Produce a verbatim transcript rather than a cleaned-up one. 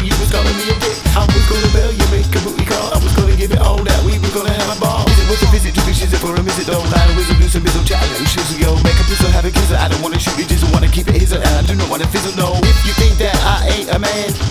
you was calling me a dick. I was gonna bail you, make a booty call. I was gonna give it all that, we was gonna have a ball. Is it worth a visit to be visit for a visit? Don't lie, whistle, do some bizzle, challenge, shizzle, yo. Make a pistol, have a kiss, I don't wanna shoot you, just wanna keep it his, and I do not wanna fizzle, no. If you think that I ain't a man,